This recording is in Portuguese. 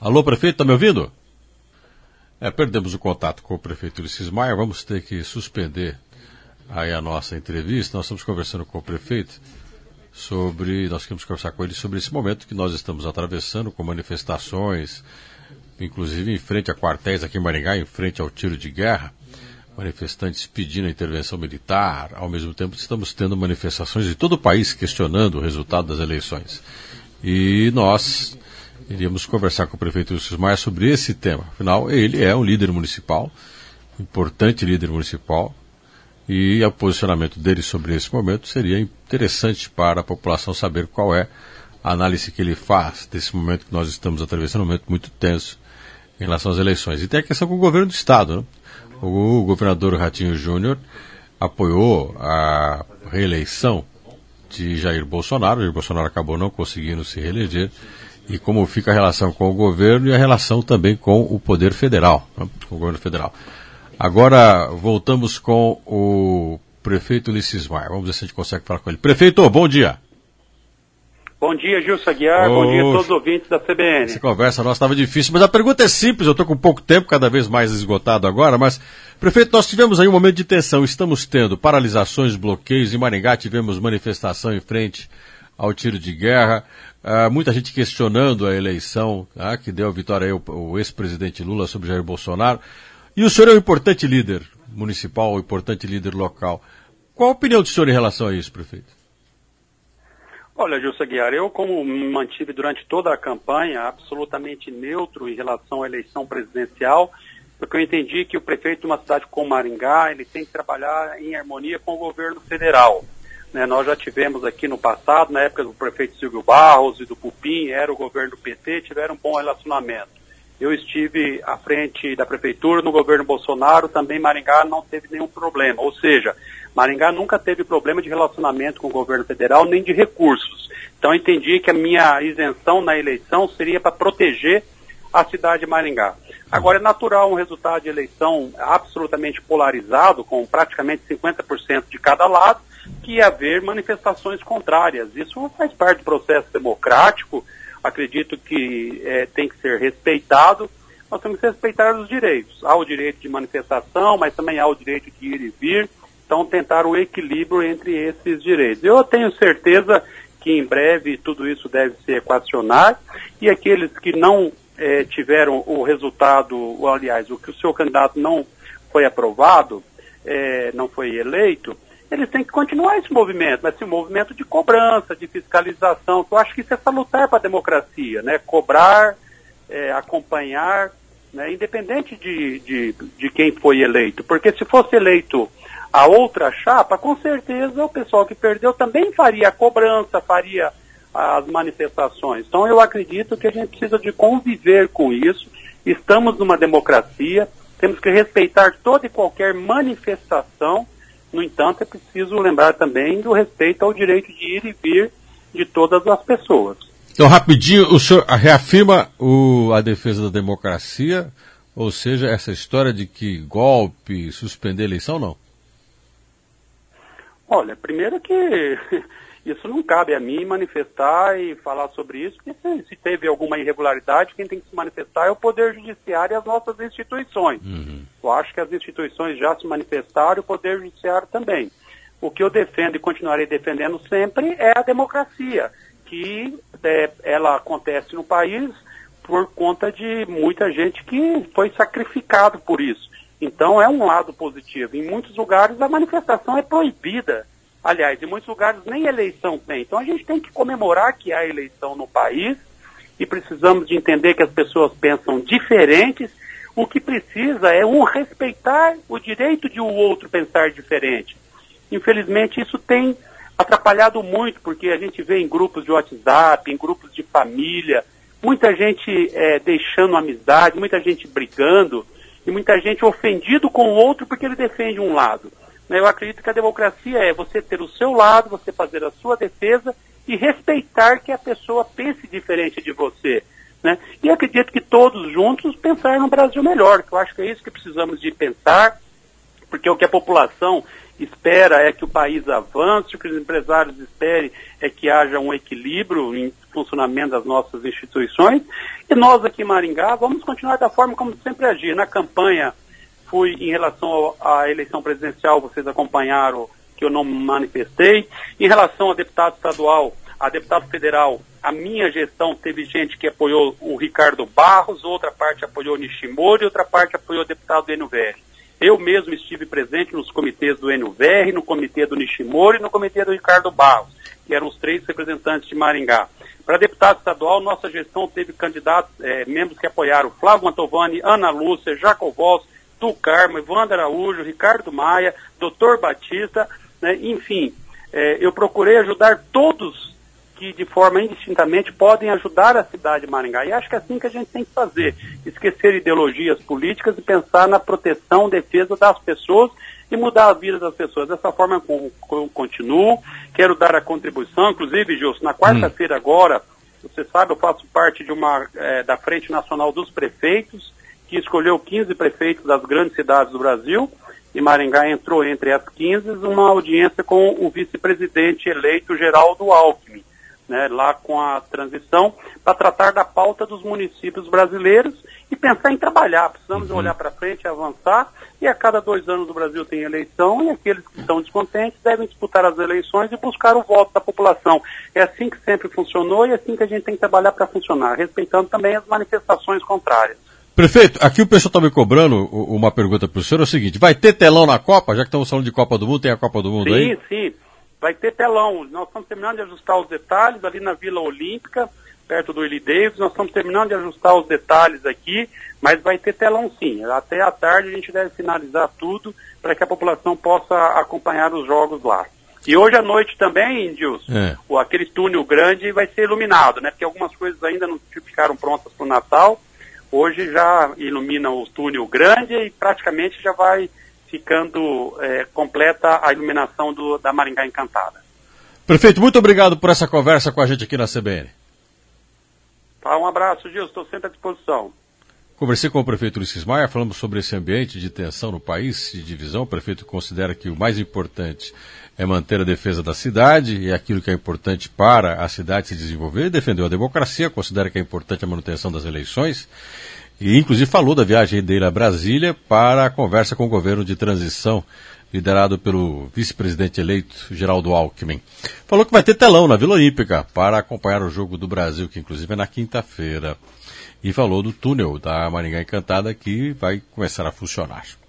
Alô, prefeito, está me ouvindo? Perdemos o contato com o prefeito Ulisses Maia, vamos ter que suspender aí a nossa entrevista. Nós estamos conversando com o prefeito nós queremos conversar com ele sobre esse momento que nós estamos atravessando, com manifestações, inclusive em frente a quartéis aqui em Maringá, em frente ao tiro de guerra, manifestantes pedindo a intervenção militar. Ao mesmo tempo estamos tendo manifestações de todo o país questionando o resultado das eleições. E nós iríamos conversar com o prefeito Ulisses Maia sobre esse tema. Afinal, ele é um líder municipal, importante líder municipal, e o posicionamento dele sobre esse momento seria interessante para a população saber qual é a análise que ele faz desse momento que nós estamos atravessando, um momento muito tenso em relação às eleições. E tem a questão com o governo do Estado, né? O governador Ratinho Júnior apoiou a reeleição de Jair Bolsonaro. Jair Bolsonaro acabou não conseguindo se reeleger. E como fica a relação com o governo e a relação também com o poder federal, né? Com o governo federal. Agora voltamos com o prefeito Ulisses Maia. Vamos ver se a gente consegue falar com ele. Prefeito, bom dia. Bom dia, Gilson Aguiar. Bom dia a todos os ouvintes da CBN. Essa conversa nossa estava difícil, mas a pergunta é simples. Eu estou com pouco tempo, cada vez mais esgotado agora. Mas, prefeito, nós tivemos aí um momento de tensão. Estamos tendo paralisações, bloqueios. Em Maringá tivemos manifestação em frente ao tiro de guerra. Muita gente questionando a eleição que deu a vitória ao ex-presidente Lula sobre Jair Bolsonaro. E o senhor é um importante líder municipal, um importante líder local. Qual a opinião do senhor em relação a isso, prefeito? Olha, Gilson Aguiar, eu como me mantive durante toda a campanha absolutamente neutro em relação à eleição presidencial, porque eu entendi que o prefeito de uma cidade como Maringá, ele tem que trabalhar em harmonia com o governo federal. Nós já tivemos aqui no passado, na época do prefeito Silvio Barros e do Pupim, era o governo do PT, tiveram um bom relacionamento. Eu estive à frente da prefeitura no governo Bolsonaro, também Maringá não teve nenhum problema. Ou seja, Maringá nunca teve problema de relacionamento com o governo federal, nem de recursos. Então eu entendi que a minha isenção na eleição seria para proteger a cidade de Maringá. Agora é natural um resultado de eleição absolutamente polarizado, com praticamente 50% de cada lado, que haver manifestações contrárias. Isso faz parte do processo democrático. Acredito que tem que ser respeitado. Nós temos que respeitar os direitos. Há o direito de manifestação, mas também há o direito de ir e vir. Então, tentar o equilíbrio entre esses direitos. Eu tenho certeza que em breve tudo isso deve se equacionar e aqueles que não tiveram o resultado, ou, aliás, o que o seu candidato não foi aprovado, não foi eleito, eles têm que continuar esse movimento, mas esse movimento de cobrança, de fiscalização, que eu acho que isso é salutar para a democracia, né? Cobrar, acompanhar, né? Independente de quem foi eleito, porque se fosse eleito a outra chapa, com certeza o pessoal que perdeu também faria a cobrança, faria as manifestações. Então eu acredito que a gente precisa de conviver com isso, estamos numa democracia, temos que respeitar toda e qualquer manifestação. No entanto, é preciso lembrar também do respeito ao direito de ir e vir de todas as pessoas. Então, rapidinho, o senhor reafirma a defesa da democracia, ou seja, essa história de que golpe, suspender a eleição, não? Olha, primeiro que isso não cabe a mim manifestar e falar sobre isso, porque se teve alguma irregularidade, quem tem que se manifestar é o Poder Judiciário e as nossas instituições. Eu acho que as instituições já se manifestaram e o Poder Judiciário também. O que eu defendo e continuarei defendendo sempre é a democracia, que ela acontece no país por conta de muita gente que foi sacrificado por isso. Então é um lado positivo. Em muitos lugares a manifestação é proibida. Aliás, em muitos lugares nem eleição tem. Então a gente tem que comemorar que há eleição no país e precisamos de entender que as pessoas pensam diferentes. O que precisa é respeitar o direito de o outro pensar diferente. Infelizmente isso tem atrapalhado muito, porque a gente vê em grupos de WhatsApp, em grupos de família, muita gente deixando amizade, muita gente brigando e muita gente ofendido com o outro porque ele defende um lado. Eu acredito que a democracia é você ter o seu lado, você fazer a sua defesa e respeitar que a pessoa pense diferente de você, né? E acredito que todos juntos pensar no Brasil melhor, que eu acho que é isso que precisamos de pensar, porque o que a população espera é que o país avance, o que os empresários esperem é que haja um equilíbrio em funcionamento das nossas instituições, e nós aqui em Maringá vamos continuar da forma como sempre agir. Na campanha, fui em relação à eleição presidencial, vocês acompanharam que eu não me manifestei. Em relação a deputado estadual, a deputado federal, a minha gestão teve gente que apoiou o Ricardo Barros, outra parte apoiou o Nishimori, outra parte apoiou o deputado do NVR. Eu mesmo estive presente nos comitês do NVR, no comitê do Nishimori e no comitê do Ricardo Barros, que eram os 3 representantes de Maringá. Para deputado estadual, nossa gestão teve candidatos, membros que apoiaram Flávio Mantovani, Ana Lúcia, Jacovós, Tu Carmo, Evandro Araújo, Ricardo Maia, Dr. Batista, né, enfim, eu procurei ajudar todos que de forma indistintamente podem ajudar a cidade de Maringá. E acho que é assim que a gente tem que fazer. Esquecer ideologias políticas e pensar na proteção, defesa das pessoas e mudar a vida das pessoas. Dessa forma eu continuo, quero dar a contribuição, inclusive, Gilson, na quarta-feira agora, você sabe, eu faço parte de da Frente Nacional dos Prefeitos, que escolheu 15 prefeitos das grandes cidades do Brasil, e Maringá entrou entre as 15, uma audiência com o vice-presidente eleito Geraldo Alckmin, né, lá com a transição, para tratar da pauta dos municípios brasileiros e pensar em trabalhar. Precisamos olhar para frente e avançar, e a cada 2 anos o Brasil tem eleição, e aqueles que estão descontentes devem disputar as eleições e buscar o voto da população. É assim que sempre funcionou e é assim que a gente tem que trabalhar para funcionar, respeitando também as manifestações contrárias. Prefeito, aqui o pessoal está me cobrando uma pergunta para o senhor, é o seguinte, vai ter telão na Copa? Já que estamos falando de Copa do Mundo, tem a Copa do Mundo aí? Sim, vai ter telão. Nós estamos terminando de ajustar os detalhes ali na Vila Olímpica, perto do Willie Davis, nós estamos terminando de ajustar os detalhes aqui, mas vai ter telão sim. Até à tarde a gente deve finalizar tudo para que a população possa acompanhar os jogos lá. E hoje à noite também, Gilson, aquele túnel grande vai ser iluminado, né? Porque algumas coisas ainda não ficaram prontas para o Natal. Hoje já ilumina o túnel grande e praticamente já vai ficando completa a iluminação da Maringá Encantada. Prefeito, muito obrigado por essa conversa com a gente aqui na CBN. Tá, um abraço, Gilson, estou sempre à disposição. Conversei com o prefeito Ulisses Maia, falamos sobre esse ambiente de tensão no país, de divisão. O prefeito considera que o mais importante é manter a defesa da cidade e aquilo que é importante para a cidade se desenvolver. Defendeu a democracia, considera que é importante a manutenção das eleições e, inclusive, falou da viagem dele a Brasília para a conversa com o governo de transição liderado pelo vice-presidente eleito Geraldo Alckmin. Falou que vai ter telão na Vila Olímpica para acompanhar o Jogo do Brasil, que inclusive é na quinta-feira. E falou do túnel da Maringá Encantada que vai começar a funcionar.